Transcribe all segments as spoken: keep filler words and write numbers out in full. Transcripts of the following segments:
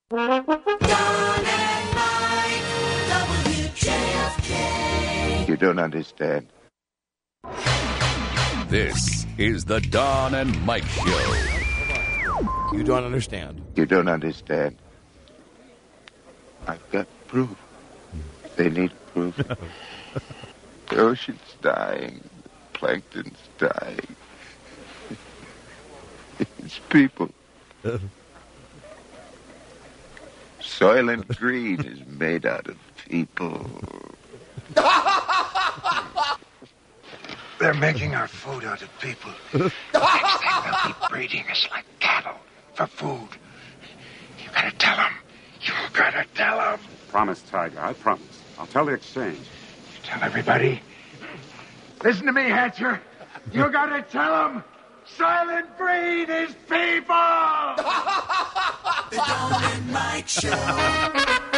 and Mike, W J F K. You don't understand. This is the Don and Mike Show. You don't understand. You don't understand. I've got proof. They need proof. The ocean's dying. The plankton's dying. It's people. Soylent Green is made out of people. They're making our food out of people. Next thing they'll be breeding us like cattle for food. You gotta tell them. You gotta tell them. Promise, Tiger. I promise. I'll tell the exchange. You tell everybody. Listen to me, Hatcher. You gotta tell them. Silent Breed is people. The Don and Mike Show.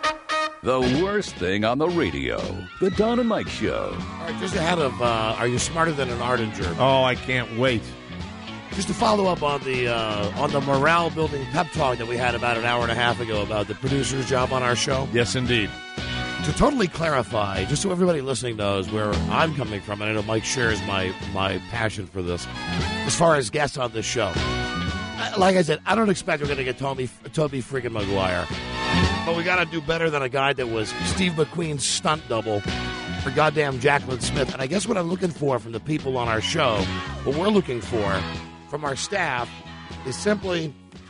The worst thing on the radio. The Don and Mike Show. All right, just ahead of uh, Are You Smarter Than an Ardinger? Oh, I can't wait. Just to follow up on the uh, on the morale building pep talk that we had about an hour and a half ago about the producer's job on our show. Yes, indeed. To totally clarify, just so everybody listening knows where I'm coming from, and I know Mike shares my my passion for this, as far as guests on this show. Like I said, I don't expect we're going to get Toby, Toby freaking Maguire. But we got to do better than a guy that was Steve McQueen's stunt double for goddamn Jacqueline Smith. And I guess what I'm looking for from the people on our show, what we're looking for from our staff, is simply,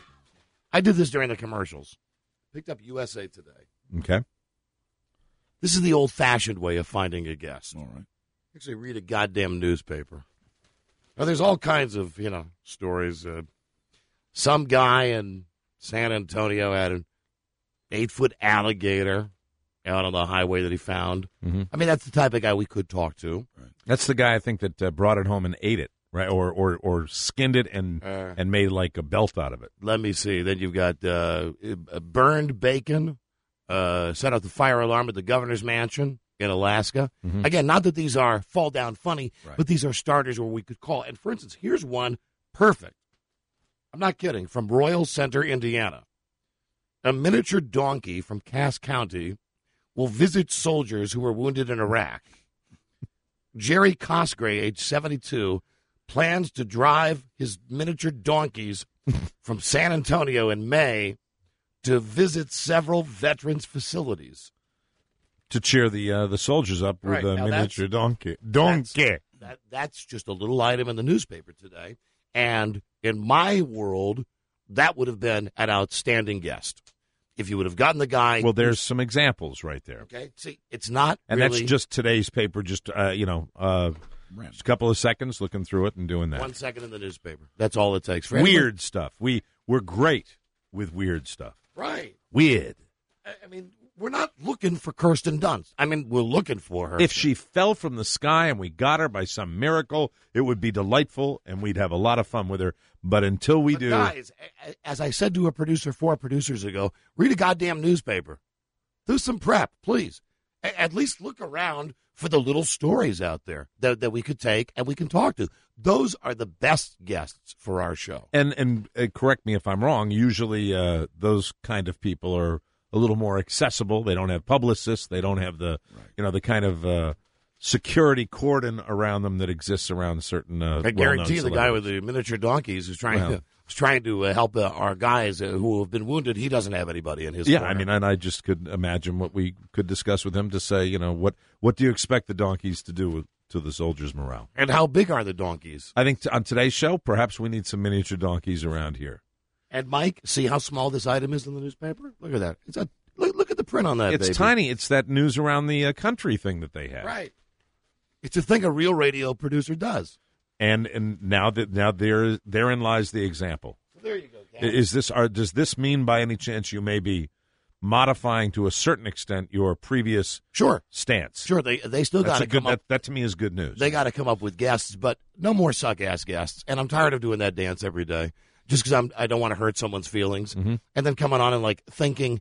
I did this during the commercials. Picked up U S A Today. Okay. This is the old-fashioned way of finding a guest. All right. Actually read a goddamn newspaper. Now, there's all kinds of, you know, stories. Uh, some guy in San Antonio had an eight-foot alligator out on the highway that he found. Mm-hmm. I mean, that's the type of guy we could talk to. Right. That's the guy, I think, that uh, brought it home and ate it, right? Or or, or skinned it and Uh, and made like a belt out of it. Let me see. Then you've got uh, burned bacon, uh, set off the fire alarm at the governor's mansion in Alaska. Mm-hmm. Again, not that these are fall down funny, Right. but these are starters where we could call. And for instance, here's one perfect. I'm not kidding. From Royal Center, Indiana. A miniature donkey from Cass County will visit soldiers who were wounded in Iraq. Jerry Cosgray, age seventy-two, plans to drive his miniature donkeys from San Antonio in May to visit several veterans' facilities. To cheer the uh, the soldiers up with Right, a now miniature that's- donkey. Donkey. That, that's just a little item in the newspaper today. And in my world, that would have been an outstanding guest. If you would have gotten the guy. Well, there's some examples right there. Okay, see, it's not And really that's just today's paper, just, uh, you know, uh, just a couple of seconds looking through it and doing that. one second in the newspaper. That's all it takes. For Weird anyone- stuff. We, we're great with weird stuff. Right. Weird. I I mean, we're not looking for Kirsten Dunst. I mean, we're looking for her. If she fell from the sky and we got her by some miracle, it would be delightful and we'd have a lot of fun with her. But until we But do. guys, a- a- as I said to a producer four producers ago, read a goddamn newspaper. Do some prep, please. A- at least look around for the little stories out there that, that we could take and we can talk to. Those are the best guests for our show. And and uh, correct me if I'm wrong. Usually, uh, those kind of people are a little more accessible. They don't have publicists. They don't have the Right. you know the kind of uh, security cordon around them that exists around certain. Uh, I guarantee well-known the guy with celebrities. the miniature donkeys who's trying Well. to who's trying to uh, help uh, our guys uh, who have been wounded. He doesn't have anybody in his. Yeah, corner. I mean, and I just could imagine what we could discuss with him to say, you know, what what do you expect the donkeys to do with, to the soldiers' morale? And how big are the donkeys? I think t- on today's show, perhaps we need some miniature donkeys around here. And Mike, see how small this item is in the newspaper? Look at that. It's a look, look at the print on that. It's baby. tiny. It's that news around the uh, country thing that they have. Right. It's a thing a real radio producer does. And and now that now there therein lies the example. So there you go. I- Is this are, does this mean by any chance you may be modifying to a certain extent your previous Sure. stance? Sure. They they still That's got a to good. come up. That, that to me is good news. They got to come up with guests, but no more suck ass guests. And I'm tired of doing that dance every day, just because I'm I don't want to hurt someone's feelings. Mhm. And then coming on and like thinking,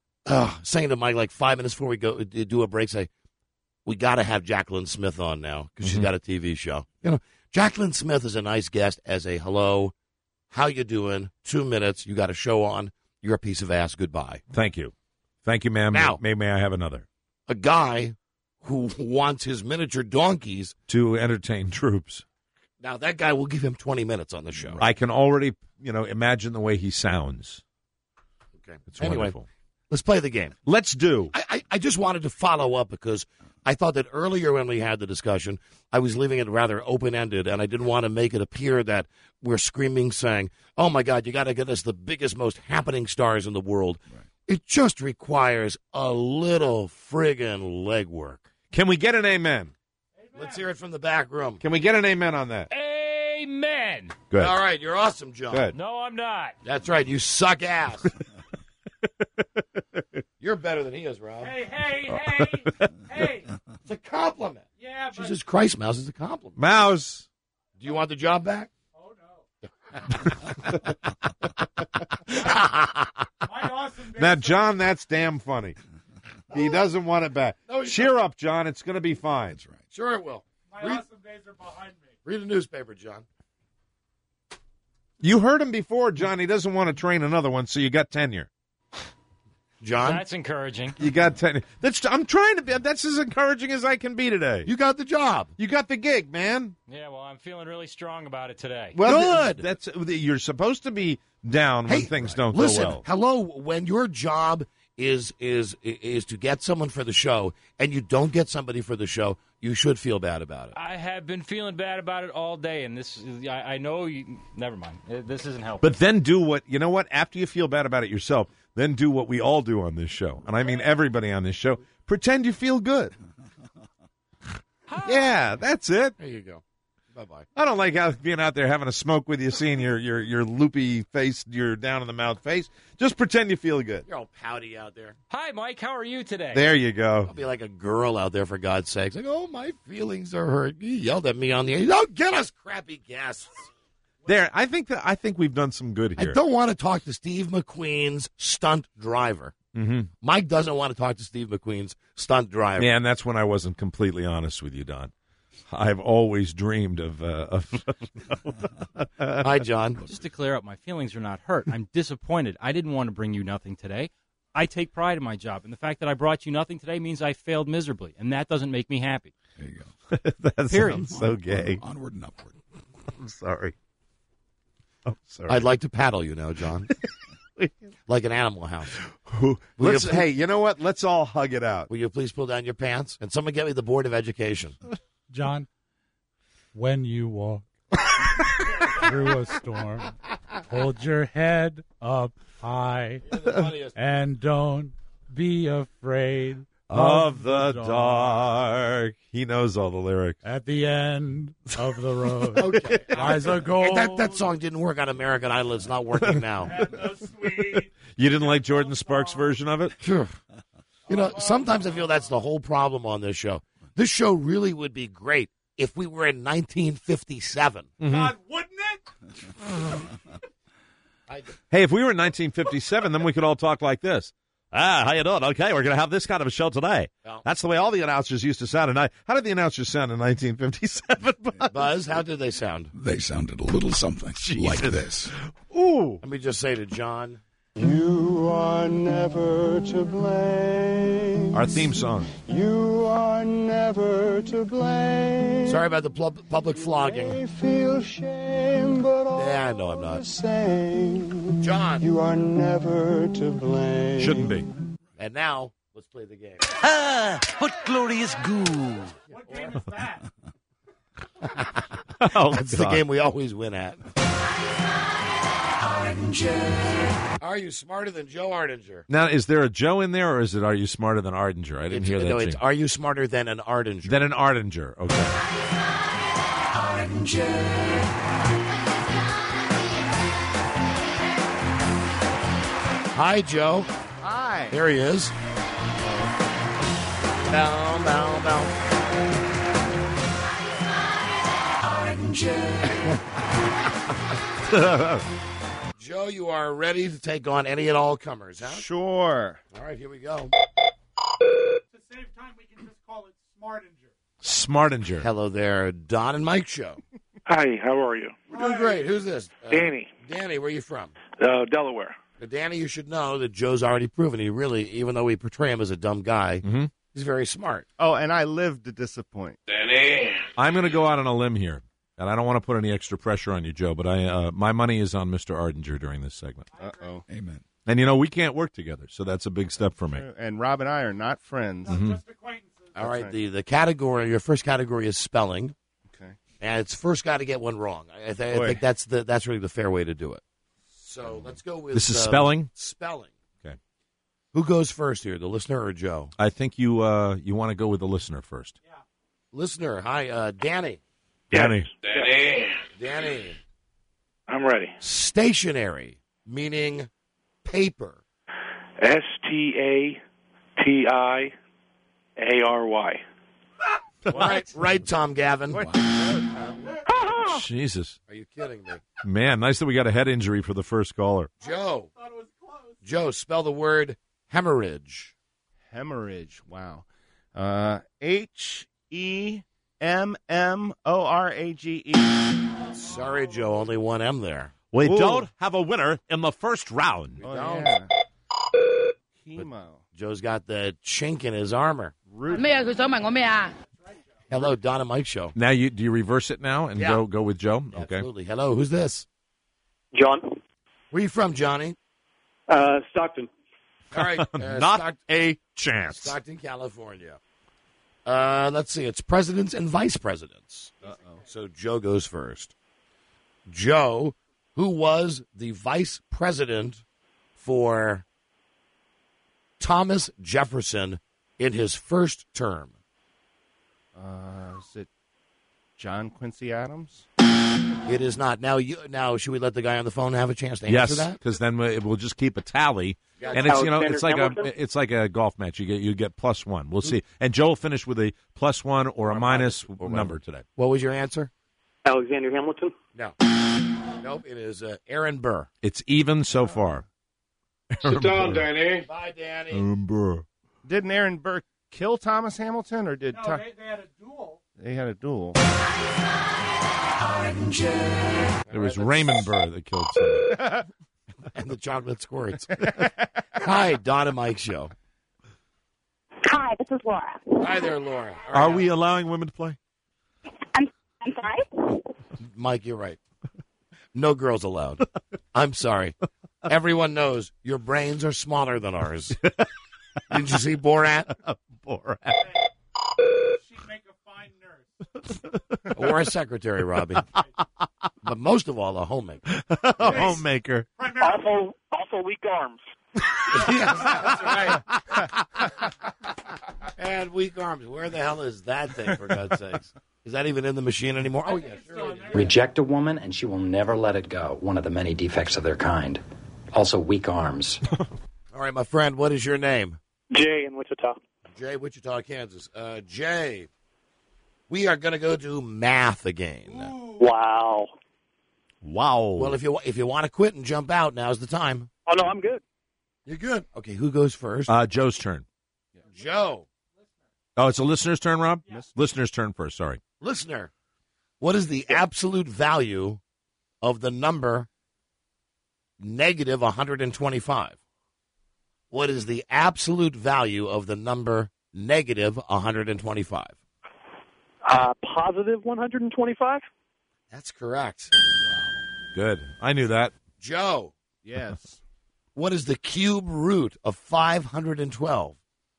uh, saying to Mike like five minutes before we go do a break, say, we got to have Jacqueline Smith on now because she's Mhm. got a T V show. You know, Jacqueline Smith is a nice guest as a hello, how you doing? Two minutes, you got a show on. you're a piece of ass. Goodbye. Thank you. Thank you, ma'am. Now- may, may I have another? A guy who wants his miniature donkeys. To entertain troops. Now, that guy will give him twenty minutes on the show. I can already, you know, imagine the way he sounds. Okay. It's Anyway, wonderful. let's play the game. Let's do. I, I, I just wanted to follow up because I thought that earlier when we had the discussion, I was leaving it rather open-ended, and I didn't want to make it appear that we're screaming, saying, oh, my God, you got to get us the biggest, most happening stars in the world. Right. It just requires a little friggin' legwork. Can we get an amen? Let's hear it from the back room. Can we get an amen on that? Amen. Good. All right, you're awesome, John. Good. No, I'm not. That's right, you suck ass. You're better than he is, Rob. Hey, hey, hey, hey. It's a compliment. Yeah, but... Jesus Christ, Mouse, it's a compliment. Mouse. Do you want the job back? Oh, no. My awesome Now, John, that's damn funny. He doesn't want it back. No, Cheer up, John. It's going to be fine. That's right. Sure it will. My Read, awesome days are behind me. read a newspaper, John. You heard him before, John. He doesn't want to train another one, so you got tenure. John, That's encouraging. You got tenure. That's. I'm trying to be. That's as encouraging as I can be today. you got the job. You got the gig, man. Yeah, well, I'm feeling really strong about it today. Well, Good. That's. You're supposed to be down when things don't listen, go well. hello, when your job is is is to get someone for the show and you don't get somebody for the show, you should feel bad about it. I have been feeling bad about it all day, and this is, I, I know you. Never mind. Uh, This isn't helping. But then do what, you know what? After you feel bad about it yourself, then do what we all do on this show. And I mean everybody on this show. Pretend you feel good. Yeah, that's it. There you go. Bye-bye. I don't like how being out there having a smoke with you, seeing your, your, your loopy face, your down-in-the-mouth face. Just pretend you feel good. You're all pouty out there. Hi, Mike. How are you today? There you go. I'll be like a girl out there, for God's sakes. Like, oh, my feelings are hurt. You yelled at me on the air. Don't get us crappy guests. There, I think that I think we've done some good I here. don't want to talk to Steve McQueen's stunt driver. Mm-hmm. Mike doesn't want to talk to Steve McQueen's stunt driver. Yeah, and that's when I wasn't completely honest with you, Don. I've always dreamed of. Uh, of Hi, John. Just to clear up, my feelings are not hurt. I'm disappointed. I didn't want to bring you nothing today. I take pride in my job, and the fact that I brought you nothing today means I failed miserably, and that doesn't make me happy. There you go. that Period. sounds so gay. Onward and upward. I'm sorry. I'm sorry. I'd like to paddle you now, John. Like an Animal House. Let's, Will you- hey, you know what? Let's all hug it out. Will you please pull down your pants? And someone get me the Board of Education. John, when you walk through a storm, hold your head up high and don't be afraid Of the dark. He knows all the lyrics. At the end of the road Okay. lies a goal. Hey, that, that song didn't work on American Idol. It's not working now. You didn't like Jordan Sparks' version of it? Sure. You know, sometimes I feel that's the whole problem on this show. This show really would be great if we were in nineteen fifty-seven. God, wouldn't it? I, Hey, if we were in nineteen fifty-seven, then we could all talk like this. Ah, how you doing? Okay, we're going to have this kind of a show today. Well- That's the way all the announcers used to sound. And I, how did the announcers sound in nineteen fifty-seven? Buzz, how did they sound? They sounded a little something like this. Ooh. Let me just say to John, You are never to blame. Our theme song. You are never to blame. sorry about the pub- public flogging. I feel shame, but all Yeah, I know I'm not. the same. John. You are never to blame. Shouldn't be. And now, let's play the game. Ah, what glorious goo. What game is that? Oh, That's the God. game we always win at. Are you smarter than Joe Ardinger? Now, is there a Joe in there, or is it Are You Smarter Than Ardinger? I didn't It's, hear that. no, it's jingle. Are You Smarter Than an Ardinger? Then an Ardinger. Okay. Hi, Joe. Hi. There he is. Bow, bow, bow. Joe, you are ready to take on any and all comers, huh? Sure. All right, here we go. To save time, we can just call it Smartinger. Smartinger. Hello there, Don and Mike Show. Hi, how are you? We're doing great. Who's this? Uh, Danny, Danny, where are you from? uh, Delaware. Now, Danny, you should know that Joe's already proven he really, even though we portray him as a dumb guy, Mm-hmm. he's very smart. Oh, and I live to disappoint. Danny. I'm going to go out on a limb here, and I don't want to put any extra pressure on you, Joe, but I uh, my money is on Mister Ardinger during this segment. Uh-oh. Amen. And, you know, we can't work together, so that's a big step for me. And Rob and I are not friends. Mhm. Just acquaintances. All right, right. the, the category, your first category is spelling, Okay. and it's first got to get one wrong. I, th- I Boy. think that's the that's really the fair way to do it. So let's go with This is uh, spelling? Spelling. Okay. Who goes first here, the listener or Joe? I think you uh, you want to go with the listener first. Listener, hi, uh, Danny. Danny. Danny. Danny. I'm ready. Stationary, meaning paper. S T A T I A R Y. Right, right, Tom Gavin. What? Jesus. Are you kidding me? Man, nice that we got a head injury for the first caller. Joe. Joe, spell the word hemorrhage. Hemorrhage. Wow. Uh, H E M M O R A G E. Sorry, Joe, only one M there. We Ooh. don't have a winner in the first round. Oh, don't. yeah. Chemo. Joe's got the chink in his armor. Root. Hello, Don and Mike Show. Now, you do you reverse it now and Yeah. go go with Joe? Okay. Absolutely. Hello, who's this? John. Where you from, Johnny? Uh, Stockton. All right. Uh, Not Stock- a chance. Stockton, California. Uh, let's see. It's presidents and vice presidents. Uh-oh. So Joe goes first. Joe, who was the vice president for Thomas Jefferson in his first term. Uh, is it John Quincy Adams? It is not. Now, you, now should we let the guy on the phone have a chance to answer Yes, that? because then we- we'll just keep a tally, Yeah, and it's you know Alexander it's like Hamilton? a it's like a golf match. You get you get plus one. We'll see. And Joe will finish with a plus one or a Or minus minus, or number whatever. today. What was your answer? Alexander Hamilton. No. Nope, it is uh, Aaron Burr. It's even so far. Sit down, Danny. Bye, Danny. Aaron Burr. Didn't Aaron Burr kill Thomas Hamilton, or did No, Tho- they, they had a duel. they had a duel? It was Raymond Burr that killed somebody. And the chocolate squirts. Hi, Don and Mike Show. Hi, this is Laura. Hi there, Laura. All Are right, we allowing women to play? I'm I'm sorry. Mike, you're right. No girls allowed. I'm sorry. Everyone knows your brains are smaller than ours. Did you see Borat? Borat. She'd make a fine nurse. Or a secretary, Robbie. But most of all, a homemaker. A homemaker. Also, also weak arms. Yes, that's right. And weak arms. Where the hell is that thing, for God's sakes? Is that even in the machine anymore? Oh, yeah, sure. it is. Reject a woman and she will never let it go. One of the many defects of their kind. Also, weak arms. All right, my friend, what is your name? Jay in Wichita. Jay, Wichita, Kansas. Uh, Jay, we are going to go to math again. Wow. Wow. Well, if you if you want to quit and jump out, now's the time. Oh no, I'm good. You're good. Okay, who goes first? Uh, Joe's turn. Joe. Oh, it's a listener's turn, Rob? Listener's turn first, sorry. Listener, what is the absolute value of the number negative one hundred twenty-five? What is the absolute value of the number negative one hundred twenty-five? Uh, positive one hundred twenty-five. That's correct. Good. I knew that. Joe. Yes. What is the cube root of five hundred twelve?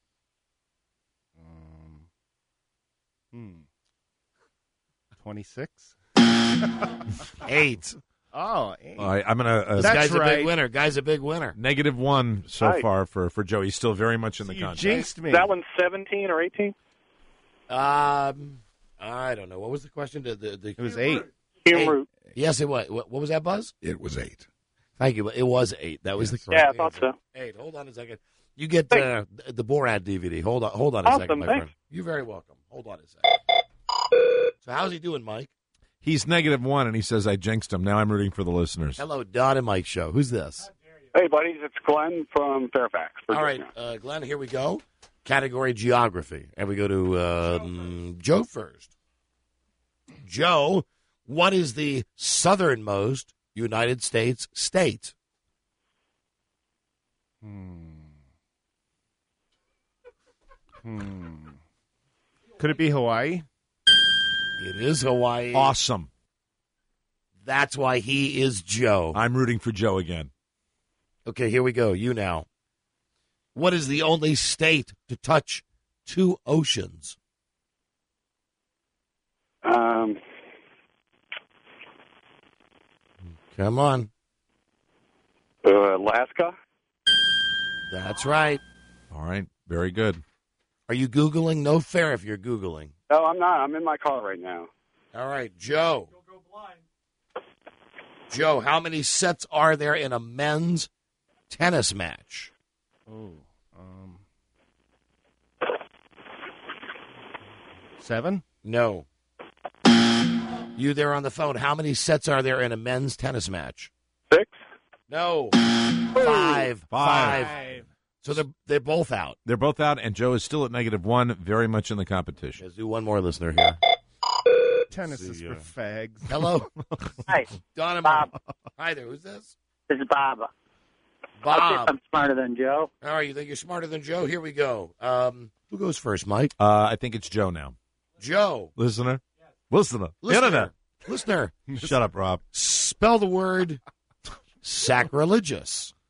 Um, hmm. twenty-six? Eight. Oh, eight. All right, I'm going to... Uh, This That's guy's a right. big winner. Guy's a big winner. negative one so Right. far for, for Joe. He's still very much in the you contest. jinxed me. That one's seventeen or eighteen. Um, I don't know. What was the question? The, the, the, It was eight. Cube Eight. root. Yes, it was. What, what was that, Buzz? It was eight. Thank you. It was eight. That was Yes. the correct Yeah, I thought answer. so. Eight. Hold on a second. You get uh, the Borat D V D. Hold on. Hold on a Awesome, second, my thanks. friend. You're very welcome. Hold on a second. So how's he doing, Mike? He's negative one, and he says I jinxed him. Now I'm rooting for the listeners. Hello, Don and Mike Show. Who's this? Hey, buddies, it's Glenn from Fairfax. All right, uh, Glenn, here we go. Category geography. And we go to um, Joe first. Joe, what is the southernmost United States state? Hmm. Hmm. Could it be Hawaii? It is Hawaii. Awesome. That's why he is Joe. I'm rooting for Joe again. Okay, here we go. You now. What is the only state to touch two oceans? Um, Come on. uh, Alaska. That's right. All right. Very good. Are you Googling? No fair if you're Googling. No, I'm not. I'm in my car right now. All right, Joe. Joe, how many sets are there in a men's tennis match? Oh, um, seven? No. You there on the phone, how many sets are there in a men's tennis match? Six? No. Five. Five. Five. So they're, they're both out. They're both out, and Joe is still at negative one, very much in the competition. Let's do one more listener here. Tennis is for fags. Hello. Hi. Donna. Bob. Hi there. Who's this? This is Bob. I'll see if Bob. I'm smarter than Joe. All right, you think you're smarter than Joe? Here we go. Um, who goes first, Mike? Uh, I think it's Joe now. Joe. Listener? Listener. Listener. Internet. Listener. Shut up, Rob. Spell the word sacrilegious.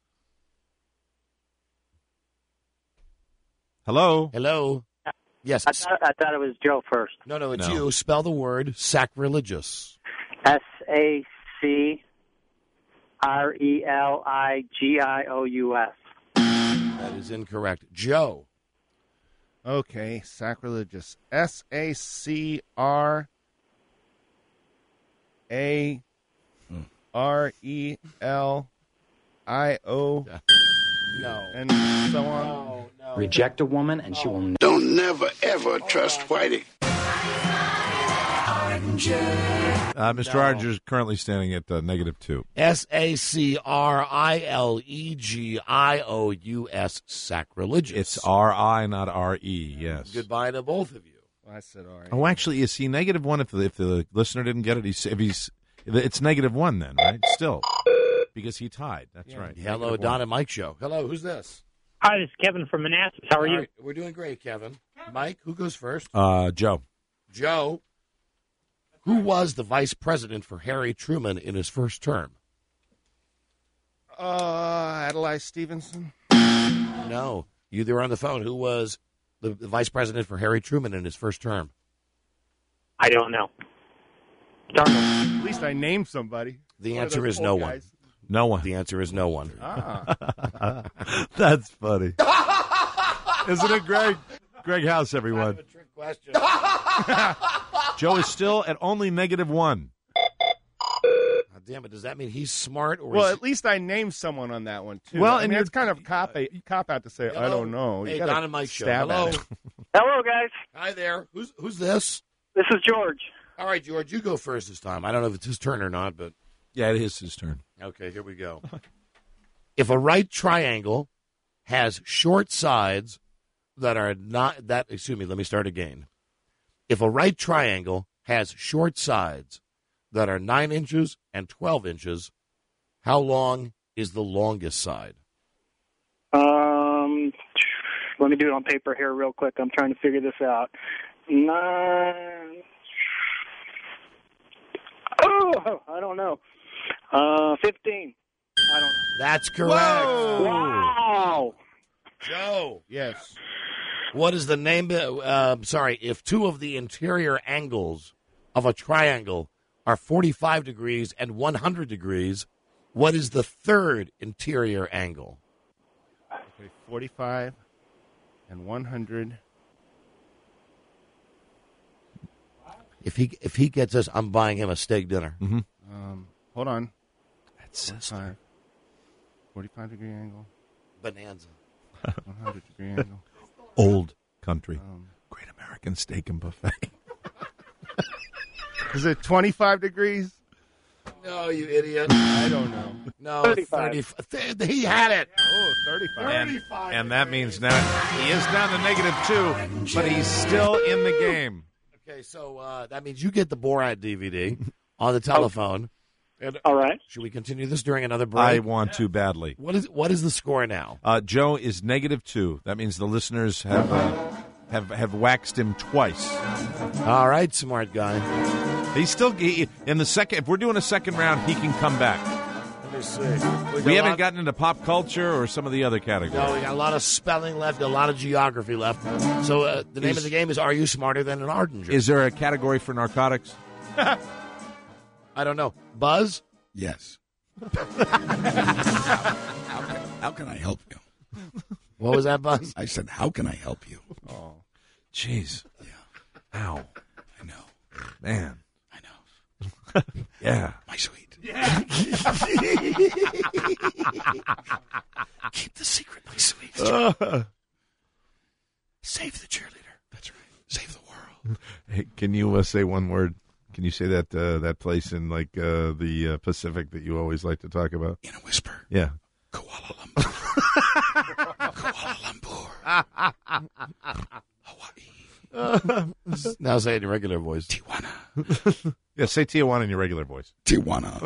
Hello? Hello? Yes. I thought, I thought it was Joe first. No, no, it's No. you. Spell the word sacrilegious. S A C R E L I G I O U S. That is incorrect. Joe. Okay, sacrilegious. S A C R A R E L I O No. and so on. No, no. Reject a woman and she will never. Don't never, ever trust Whitey. Uh, Mister No. Rogers is currently standing at uh, negative two. S A C R I L E G I O U S, sacrilegious. It's R I, not R E, yes. Goodbye to both of you. I said all right. Oh, actually, is he negative one if the, if the listener didn't get it? He's, if he's, it's negative one then, right? Still. Because he tied. That's Yeah. right. Hello, Negative Don one. and Mike show. Hello, who's this? Hi, this is Kevin from Manassas. How are All you? right, we're doing great, Kevin. Mike, who goes first? Uh, Joe. Joe. Who was the vice president for Harry Truman in his first term? Uh, Adlai Stevenson. No. You there on the phone. Who was the, the vice president for Harry Truman in his first term? I don't know. Darn it. At least I named somebody. The One of answer those is no old one. guys. No one. The answer is no one. Ah. That's funny. Isn't it, Greg? Greg House, everyone. Kind of a trick question. Joe is still at only negative one. God damn it! Does that mean he's smart or Well, is at least I named someone on that one too. Well, I and mean, you're- it's kind of cop cop out to say I don't know. You Hey, gotta Don and Mike show. stab Hello. at it. Hello, guys. Hi there. Who's who's this? This is George. All right, George, you go first this time. I don't know if it's his turn or not, but Yeah, it is his turn. okay, here we go. If a right triangle has short sides that are not that excuse me, let me start again. If a right triangle has short sides that are nine inches and twelve inches, how long is the longest side? Um, let me do it on paper here real quick. I'm trying to figure this out. Nine. Oh, I don't know. Uh, fifteen. I don't know. That's correct. Wow. Joe. Yes. What is the name? Uh, sorry, if two of the interior angles of a triangle are forty-five degrees and one hundred degrees, what is the third interior angle? Okay, forty-five and one hundred. If he if he gets us, I'm buying him a steak dinner. Mm-hmm. Um, hold on. That's forty-five, forty-five degree angle, Bonanza. one hundred degree angle. Old country. Um, Great American Steak and Buffet. Is it twenty-five degrees? No, you idiot. I don't know. No, thirty-five. thirty. Th- He had it. Oh, thirty-five. And, and that means now he is down to negative two, but he's still in the game. Okay, so uh, that means you get the Borat D V D on the telephone, All right. Should we continue this during another break? I want to badly. What is what is the score now? Uh, Joe is negative two. That means the listeners have uh, have have waxed him twice. All right, smart guy. He's still he, in the second. If we're doing a second round, he can come back. Let me see. We, We, haven't lot, gotten into pop culture or some of the other categories. No, we got a lot of spelling left, a lot of geography left. So uh, the name Is- of the game is Are You Smarter Than an Ardinger? Is there a category for narcotics? I don't know. Buzz? Yes. how, can, how can I help you? What was that, Buzz? I said, how can I help you? Oh, jeez. Yeah. Ow. I know. Man. I know. Yeah. My sweet. Yeah. Keep the secret, my sweet. Uh, Save the cheerleader. That's right. Save the world. hey, can you uh, say one word? Can you say that uh, that place in like uh, the uh, Pacific that you always like to talk about? In a whisper. Yeah. Kuala Lumpur. Kuala Lumpur. Hawaii. Now say it in your regular voice. Tijuana. Yeah, say Tijuana in your regular voice. Tijuana.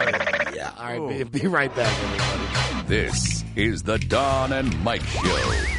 Yeah. All right, be, be right back, everybody. This is the Don and Mike Show.